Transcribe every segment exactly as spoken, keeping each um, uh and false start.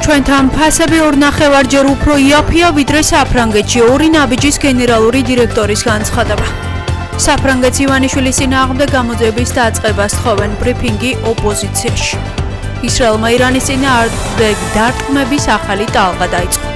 ჩვენთან ფასები ორ ნახევარჯერ უფრო იაფია ვიდრე საფრანგეთში ორი ნაბიჯის გენერალური დირექტორის განცხადება. საფრანგეთის ივანიშვილის წინააღმდეგ გამოძიების დაწყებას თხოვენ ბრიფინგი ოპოზიციაში. ისრაელმა ირანის წინააღმდეგ დარტყმების ახალი ტალღა დაიწყო.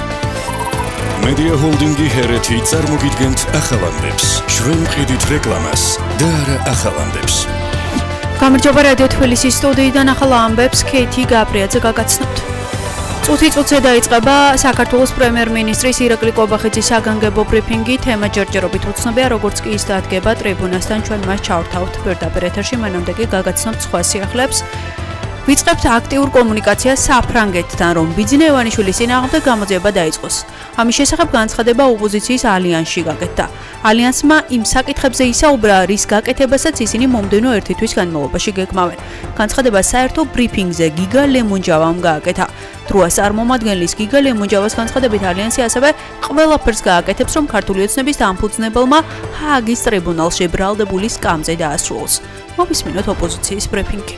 Media Holdingi ჰერეთი წარმოგიდგენთ ახალამდებს. ჩვენ მყიდით რეკლამას და არა ახალამდებს. გამარჯობა რადიო თბილისის სტუდიიდან ახალ ამბებს ქეთი გაბრიაძე გაგაცნობთ. წუთი წუთზე დაიწყება საქართველოს პრემიერ-მინისტრის ირაკლი კობახიძის საგანგებო ბრიფინგი. თემა ჯერჯერობით უცნობია, როგორც კი ის დადგება ტრიბუნასთან, ჩვენ მას ჩავრთავთ პირდაპირ ეთერში, მანამდე კი გაგაცნობთ სხვა სიახლეებს. ვიწყებთ აქტიურ კომუნიკაციას საფრანგეთთან, რომ ბიძინა ივანიშვილის წინააღმდეგ გამოძიება დაიწყოს. ამის შესახებ განცხადება ოპოზიციის ალიანსში გაკეთდა. ალიანსმა იმ საკითხებზე ისაუბრა, რის გაკეთებასაც ისინი მომდევნო ერთი თვის განმავლობაში გეგმავენ. განცხადება საერთო ბრიფინგზე გიგა ლემონჯავამ გააკეთა. დროას წარმომადგენლის გიგა ლემონჯავას განცხადებით ალიანსი ასევე ყველაფერს გააკეთებს, რომ ქართული ოცნების დამფუძნებელმა ჰააგის ტრიბუნალში ბრალდებული სკამზე დაასრულოს. მოვისმინოთ ოპოზიციის ბრიფინგი.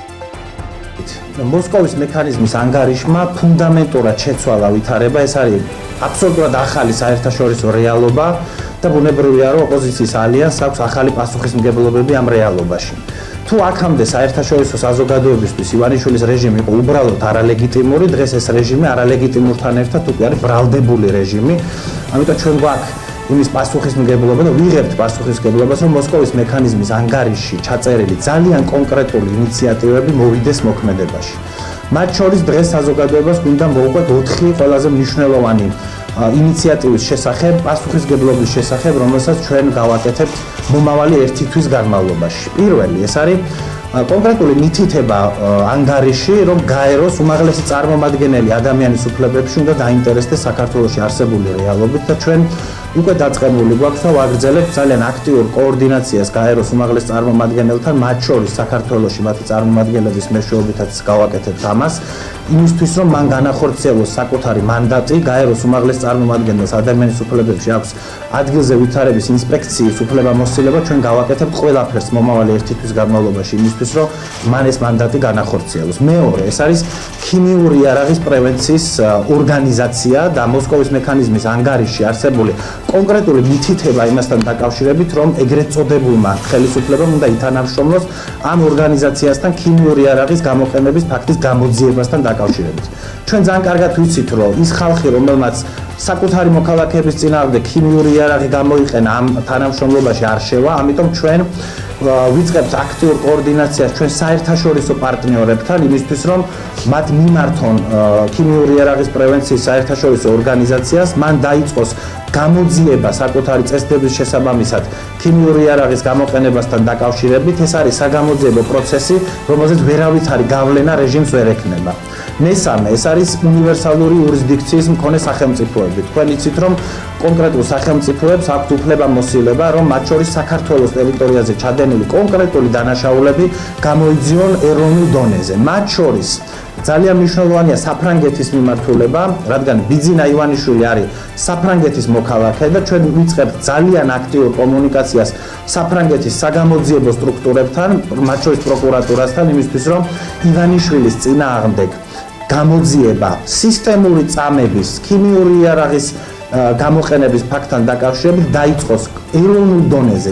მოსკოვის მექანიზმის ანგარიშმა ფუნდამენტურად შეცვალა ვითარება, ეს არის აბსოლუტურად ახალი საერთაშორისო რეალობა და ბუნებრივია, რომ ოპოზიციის ალიანსს აქვს ახალი პასუხისმგებლობები ამ რეალობაში. თუ აქამდე საერთაშორისო საზოგადოებისთვის ივანიშვილის რეჟიმი იყო უბრალოდ არალეგიტიმური, დღეს ეს რეჟიმი არალეგიტიმურთან ერთად უკვე არის ბრალდებული რეჟიმი, ამიტომ ჩვენ გვაქვს იმის პასუხისმგებლობა და ვიღებთ პასუხისმგებლობას, რომ მოსკოვის მექანიზმის ანგარიშში ჩაწერილი ძალიან კონკრეტული ინიციატივები მოვიდეს მოქმედებაში. მათ შორის დღეს საზოგადოებას გვინდა მოვუყვეთ ოთხი ყველაზე მნიშვნელოვანი ინიციატივის შესახებ, პასუხისმგებლობის შესახებ, რომელსაც ჩვენ გავაკეთებთ მომავალი ერთი თვის განმავლობაში. პირველი, ეს არის კონკრეტული მითითება ანგარიში, რომ გაეროს უმაღლესი წარმომადგენელი ადამიანის უფლებებში უნდა დაინტერესდეს საქართველოში არსებული რეალობით და ჩვენ უკვე დაწყებული გვაქვს და ვაგრძელებთ ძალიან აქტიურ კოორდინაციას გაეროს უმაღლეს წარმომადგენელთან, მათ შორის საქართველოში მათი წარმომადგენლების მეშვეობითაც გავაკეთებთ ამას, იმისთვის რომ მან განახორციელოს საკუთარი მანდატი, გაეროს უმაღლეს წარმომადგენელს ადამიანის უფლებებში აქვს ადგილზე ვითარების ინსპექციის უფლებამოსილება, ჩვენ გავაკეთებთ ყველაფერს მომავალი ერთი თვის განმავლობაში იმისთვის, რომ მან ეს მანდატი განახორციელოს. მეორე, ეს არის ქიმიური იარაღის პრევენციის ორგანიზაცია და მოსკოვის მექანიზმის ანგარიშში არსებული კონკრეტული მითითება იმასთან დაკავშირებით, რომ ეგრეთ წოდებულმა ხელისუფლებამ უნდა ითანამშრომლოს ამ ორგანიზაციასთან ქიმიური იარაღის გამოყენების ფაქტის გამოძიებასთან დაკავშირებით. ჩვენ ძალიან კარგად ვიცით, რომ ის ხალხი, რომელმაც საკუთარი მოქალაქეების წინააღმდეგ ქიმიური იარაღი გამოიყენა ამ თანამშრომლობაში არ შევა, ამიტომ ჩვენ ვიწყებთ აქტიურ კოორდინაციას ჩვენ საერთაშორისო პარტნიორებთან იმისთვის, რომ მათ მიმართონ ქიმიური იარაღის პრევენციის საერთაშორისო ორგანიზაციას, მან დაიწყოს გამოძიება საკუთარი წესდების შესაბამისად ქიმიური იარაღის გამოყენებასთან დაკავშირებით. ეს არის საგამოძიებო პროცესი, რომელზეც ვერავითარი გავლენა რეჟიმს ვერ ექნება. მესამე, ეს არის უნივერსალური იურისდიქციის მქონე სახელმწიფოები. თქვენ იცით, რომ კონკრეტულ სახელმწიფოებს აქვთ უფლებამოსილება, რომ მათ შორის საქართველოს ტერიტორიაზე ჩადენილი კონკრეტული დანაშაულები გამოიძიონ ეროვნულ დონეზე. მათ შორის ძალიან მნიშვნელოვანია საფრანგეთის მიმართულება, რადგან ბიძინა ივანიშვილი არის საფრანგეთის მოქალაქე და ჩვენ ვიწყებთ ძალიან აქტიურ კომუნიკაციას საფრანგეთის საგამოძიებო სტრუქტურებთან, მათ შორის პროკურატურასთან, იმისთვის, რომ ივანიშვილის წინააღმდეგ გამოძიება სისტემური წამების, ქიმიური იარაღის გამოყენების ფაქტთან დაკავშირებით დაიწყოს ეროვნულ დონეზე.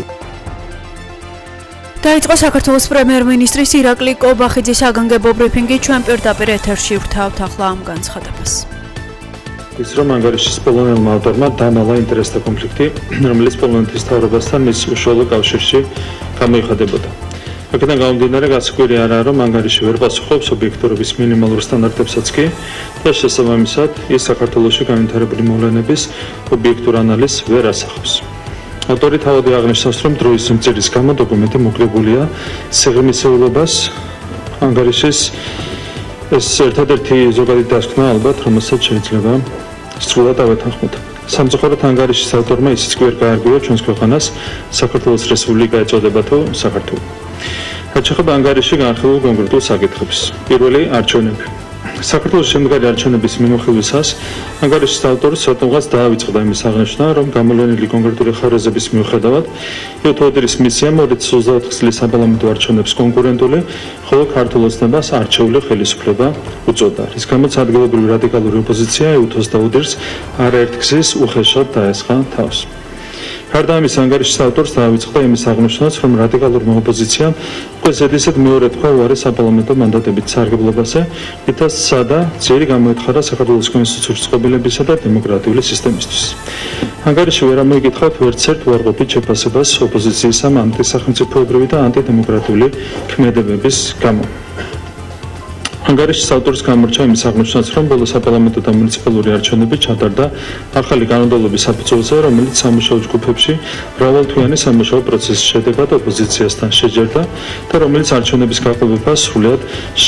დაიწყო საქართველოს პრემიერ-მინისტრის ირაკლი კობახიძის საგანგებო ბრიფინგი. ჩვენ პირდაპირ ეთერში ვrთავთ ახლა ამ განცხადებას. ის რომ ანგარიშის პოლონელმა ავტორმა დამალა ინტერესთა კონფლიქტი, რომელიც პოლონეთის მთავრობასთან მის უშუალო კავშირში გამოიხადებოდა. აქედან გამომდინარე, გასაკვირი არაა, რომ ანგარიში ვერ პასუხობს ობიექტურობის მინიმალურ სტანდარტებსაც კი და შესაბამისად ის საქართველოში განვითარებული მოვლენების ობიექტურ ანალიზს ვერ ასახავს. ავტორი თავადი აღნიშნავს, რომ დროის სიმცირის გამო დოკუმენტი მოკლებულია სიღრმისეულობას ანგარიშის ეს ერთადერთი ზოგადი დასკვნა ალბათ, რომელსაც შეიძლება სრულად ავეთანხმოთ. სამწუხაროდ ანგარიშის ავტორმა ისიც კი ვერ გაარღვია ჩვენს ქვეყანას საქართველოს რესპუბლიკა ეწოდება თუ საქართველო. რაც შეეხება ანგარიში განხილულ კონკრეტულ საკითხებს. პირველი არჩევნები. საქართველოს შემდგარი არჩევნების მიმოხილვისას ანგარიშის ავტორს ცოტნეღაც დაავიწყდა იმის აღნიშვნა, რომ გამოვლენილი კონკრეტული ხარვეზების მიუხედავად იუთოდირის მისიამ ორი ათას ოცდაოთხ წლის საპარლამენტო არჩევნების კონკურენტული, ხოლო ქართულ ოცნებას არჩეული ხელისუფლება უწოდა, რის გამოც ადგილობრივი რადიკალური ოპოზიცია იუთოს და უდირს არაერთ გზის უხეშად დაესხა თავს. გარდა ამის ანგარიშის ავტორს დაავიწყდა იმის აღნიშვნაც, რომ რადიკალურმა ოპოზიციამ უკვე ზედიზედ მეორე თქვა უარი საპარლამენტო მანდატებით სარგებლობაზე, რითაც სადა ძირი გამოეთხარა საქართველოს კონსტიტუციური წყობილებისა და დემოკრატიული სისტემისთვის. ანგარიში ვერ ამოიკითხავთ ვერცერთ უარყოფით შეფასებას ოპოზიციის ამ ანტისახელმწიფოებრივი და ანტიდემოკრატიული ქმედებების გამო. ანგარიშის ავტორის გამორჩა იმის აღნიშნავს, რომ ბოლო საპარლამენტო და მუნიციპალური არჩევნები ჩატარდა ახალი კანონმდებლობის საფუძველზე, რომელიც სამუშაო ჯგუფებში მრავალთვიანი სამუშაო პროცესის შედეგად ოპოზიციასთან შეჯერდა და რომელიც არჩევნების გაყოფებას სრულად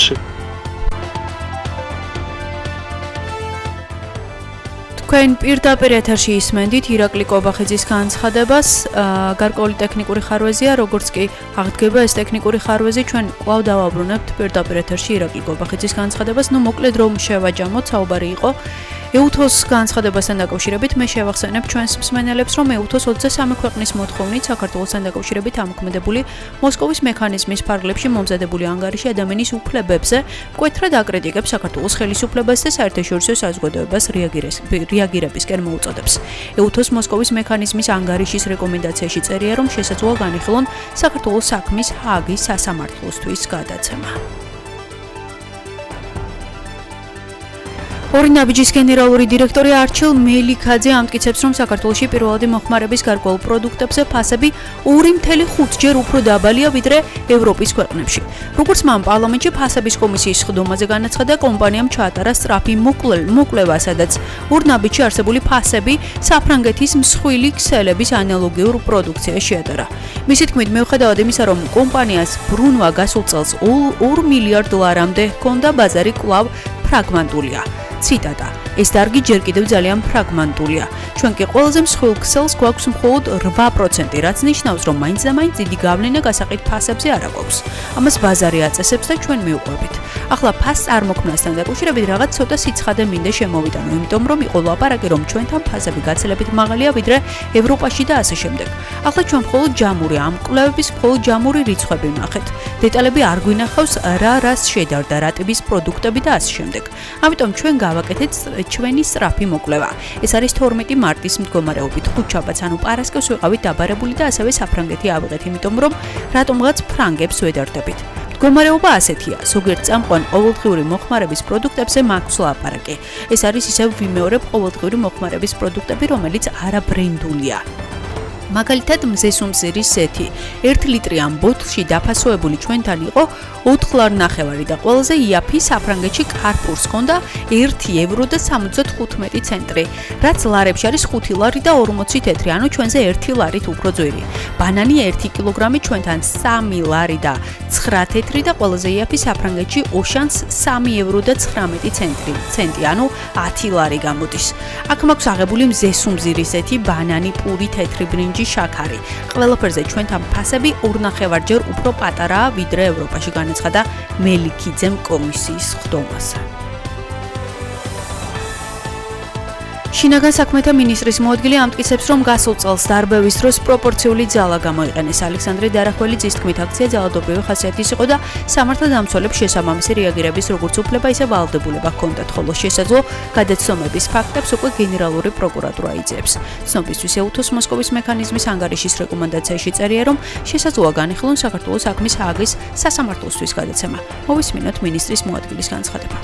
თქვენ პირდაპირ ეთერში ისმენდით ირაკლი კობახიძის განცხადებას, გარკვეული ტექნიკური ხარვეზია, როგორც კი აღდგება ეს ტექნიკური ხარვეზი, ჩვენ კვლავ დავაბრუნებთ პირდაპირ ეთერში ირაკლი კობახიძის განცხადებას. ნუ მოკლედ რომ შევაჯამოთ, საუბარი იყო ეუთოს განცხადებასთან დაკავშირებით. მე შევახსენებ ჩვენს მსმენელებს, რომ ეუთოს ოცდაათი ქვეყნის მოთხოვნით საქართველოსთან დაკავშირებით ამოქმედებული მოსკოვის მექანიზმის ფარგლებში მომზადებული ანგარიში ადამიანის უფლებებზე მკვეთრად აკრიტიკებს საქართველოს ხელისუფლებას და საერთაშორისო საზოგადოებას რეაგირებისკენ მოუწოდებს. ეუთოს მოსკოვის მექანიზმის ანგარიშის რეკომენდაციაში წერია, რომ შესაძლოა განიხილონ საქართველოს საქმის ჰააგის სასამართლოსთვის გადაცემა. ორი ნაბიჯის გენერალური დირექტორი არჩილ მელიქაძე ამტკიცებს, რომ საქართველოში პირველადი მოხმარების გარკვეულ პროდუქტებზე ფასები ორი მცდე ხუთჯერ უფრო დაბალია ვიდრე ევროპის ქვეყნებში. როგორც მან პარლამენტში ფასების კომისიის სხდომაზე განაცხადა, კომპანიამ ჩაატარა სწრაფი მოკვლევა, სადაც ორ ნაბიჯში არსებული ფასები საფრანგეთის მსხვილი ქსელების ანალოგიურ პროდუქციას შეადარა. მისი თქმით, მიუხედავად იმისა, რომ კომპანიას ბრუნვა გასულ წელს ორ მილიარდ დოლარამდე ჰქონდა, ბაზარი კვლავ ფრაგმენტულია. ციტატა: ეს დარგი ჯერ კიდევ ძალიან ფრაგმენტულია. ჩვენ კი ყველაზე მსხვილ ქსელს გვაქვს მხოლოდ რვა პროცენტი, რაც ნიშნავს, რომ მაინც და მაინც დიდი გავლენა გასაყიდ ფასებზე არ აქვს. ამას ბაზარი აწესებს და ჩვენ მივყვებით. ახლა ფას წარმოქმნასთან დაკავშირებით რაღაც ცოტა სიცხადე მინდა შემოვიტანო, იმიტომ რომ იყო ლაპარაკი, რომ ჩვენთან ფასები გაცილებით მაღალია ვიდრე ევროპაში და ასე შემდეგ. ახლა ჩვენ მხოლოდ ჯამური ამ კვლევების მხოლოდ ჯამური რიცხვები ვნახეთ. დეტალები არ გვინახავს რა რას შედარდა, რა ტიპის პროდუქტები და ასე შემდეგ. ამიტომ ჩვენ გავაკეთეთ ჩვენი სწრაფი მოკვლევა. ეს არის თორმეტი მარტის მდგომარეობით. ხუთშაბათს ანუ პარასკევს ვიყავით დაბარებული და ასევე საფრანგეთი ავიღეთ, იმიტომ რომ რატომღაც ფრანგებს ვედარდებით. მდგომარეობა ასეთია. ზოგიერთ წამყვან ყოველდღიური მოხმარების პროდუქტებზე მაქვს ლაპარაკი. ეს არის ისევ ვიმეორებ ყოველდღიური მოხმარების პროდუქტები, რომელიც არაბრენდულია. მაგალითად, მზესუმზირის სეთი ერთ ლიტრიან ბოთლში დაფასოებული ჩვენთან იყო ოთხ ლარ ნახევარი და ყველაზე იაფი საფრანგეთში კარფურს ჰქონდა ერთი ევრო და სამოცდათხუთმეტი ცენტრი, რაც ლარებში არის ხუთი ლარი და ორმოცი თეთრი, ანუ ჩვენზე ერთი ლარით უფრო ძვირი. ბანანი ერთი კილოგრამი ჩვენთან სამი ლარი და ცხრა თეთრი და ყველაზე იაფი საფრანგეთში ოშანს სამი ევრო და ცხრამეტი ცენტი, ანუ ათი ლარი გამოდის. აქ მაქვს აღებული მზესუმზირის სეთი, ბანანი, პური, თეთრი ბრინჯი, შაქარი. ყველაფერზე ჩვენთან ფასები ორნახევარჯერ უფრო პატარაა ვიდრე ევროპაში, განაცხადა მელიქიძემ კომისიის სხდომაზე. შინაგან საქმეთა მინისტრის მოადგილე ამტკიცებს, რომ გასულ წელს დარბევის დროს პროპორციული ძალა გამოიყენეს. ალექსანდრე დარახველიძის თქმით, აქცია ძალადობრივი ხასიათის იყო და სამართალდამცველებს შესაბამისი რეაგირების როგორც უფლება, ისე ვალდებულება ჰქონდათ, ხოლო შესაძლო გადაცდომების ფაქტებს უკვე გენერალური პროკურატურა იძიებს. ცნობისთვის ეუთოს მოსკოვის მექანიზმის ანგარიშის რეკომენდაციაში წერია, რომ შესაძლოა განიხილონ საქართველოს საქმის ჰააგის სასამართლოსთვის გადაცემა. მოვისმინოთ მინისტრის მოადგილის განცხადება.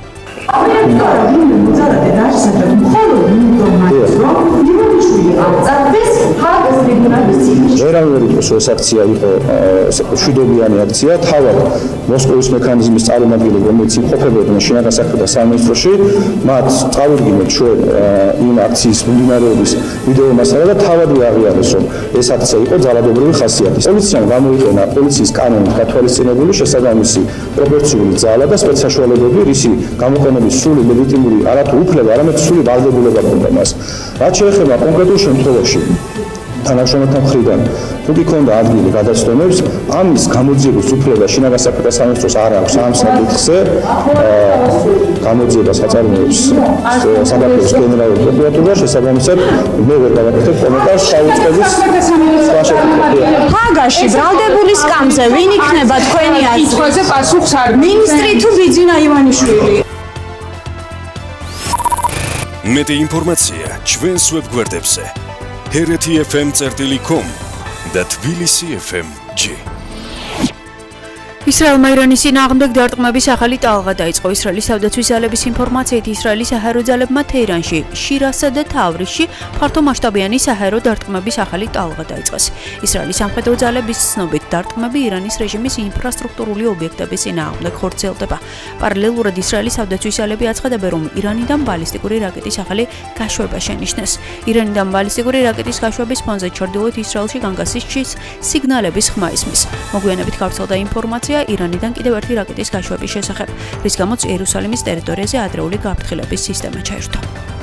ვერავინ იყოს ეს აქცია იყო შვიდობიანი აქცია, თავად მოსკოვის მექანიზმის წარმომადგენლები, რომელიც იმყოფებოდნენ შინაგან საქმეთა სამინისტროში, მათ წავიდგინეთ ჩვენ იმ აქციის მიმდინარეობის ვიდეო მასალა და თავადვე აღიარეს, რომ ეს აქცია იყო ძალადობრივი ხასიათის. პოლიციამ გამოიყენა პოლიციის კანონით გათვალისწინებული შესაბამისი პროპორციული ძალა და სპეცსაშუალებები, რისი გამოყენების სრული ლეგიტიმური არათუ უფლება, არამედ სრული ვალდებულება ჰქონდა მას. რაც შეეხება კონკრეტულ შემთხვევაში თანამშრომელთა მხრიდან თუ კი ქონდა ადგილი გადაცდომებს, ამის გამოძიების უფლება შინაგან საქმეთა სამინისტროს არ აქვს ამ საკითხზე. გამოძიებას აწარმოებს საქართველოს გენერალური პროკურატურა, შესაბამისად მე ვერ გავაკეთებ კომენტარს დაუწყების სხვა შეკითხვებზე. ჰაგაში ბრალდებული სკამზე ვინ იქნება თქვენი აზრით? პასუხს არ მინისტრი თუ ბიძინა ივანიშვილი? მეტი ინფორმაცია ჩვენს ვებგვერდებზე ჰერეთი ეფ ემ წერტილი კომ და თბილისი ეფ ემ ჯი. ისრაელმა ირანის წინააღმდეგ დარტყმების ახალი ტალღა დაიწყო. ისრაელის თავდაცვის ძალების ინფორმაციით, ისრაელის საჰაერო ძალებმა თეირანში, შირასა და თავრისში ფართომასშტაბიანი საჰაერო დარტყმების ახალი ტალღა დაიწყეს. ისრაელის სამხედრო ძალების ცნობით, დარტყმები ირანის რეჟიმის ინფრასტრუქტურული ობიექტების წინააღმდეგ ხორციელდება. პარალელურად ისრაელის თავდაცვის ძალები აცხადებენ, რომ ირანიდან ბალისტიკური რაკეტის ახალი გაშვება შენიშნეს. ირანიდან ბალისტიკური რაკეტის გაშვების ფონზე ჩრდილოეთ ისრაელში განგასის სიგნალების ხმა ისმის. მოგვიანებით გავრცელდა ინფორმაცია ირანიდან კიდევ ერთი რაკეტის გაშვების შესახებ, რის გამოც იერუსალიმის ტერიტორიაზე ადრეული გაფრთხილების სისტემა ჩაერთო.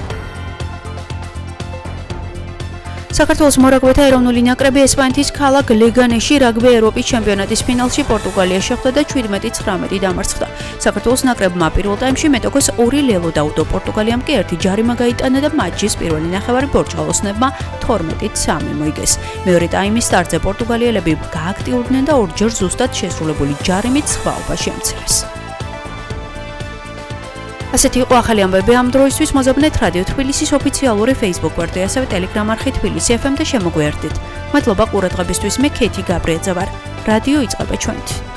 საქართველოს მორაგბეთა ეროვნული ნაკრები ესპანეთის ქალაქ ლეგანეში რაგბი ევროპის ჩემპიონატის ფინალში პორტუგალიას შეხვდა და შვიდმეტი ცხრამეტი დამარცხდა. საქართველოს ნაკრებმა პირველ ტაიმში მეტოქოს ორი ლელო დაუდო, პორტუგალიამ კი ერთი ჯარიმა გაიტანა და მატჩის პირველი ნახევარი პორტუგალოსნებმა თორმეტი სამი მოიგეს. მეორე ტაიმის სტარტზე პორტუგალიელები გააქტიურდნენ და ორჯერ ზუსტად შესრულებული ჯარიმით სხვაობა შეამცირეს. ასეთი იყო ახალი ამბები ამ დროისთვის. მოზაბნეთ რადიო თბილისის ოფიციალური Facebook გვერდი, ასევე Telegram არხი თბილისი ეფ ემ და შემოგვიერთდით. მადლობა ყურადღებისთვის. მე ქეთი გაბრიაძე ვარ. რადიო იწყება ჩვენით.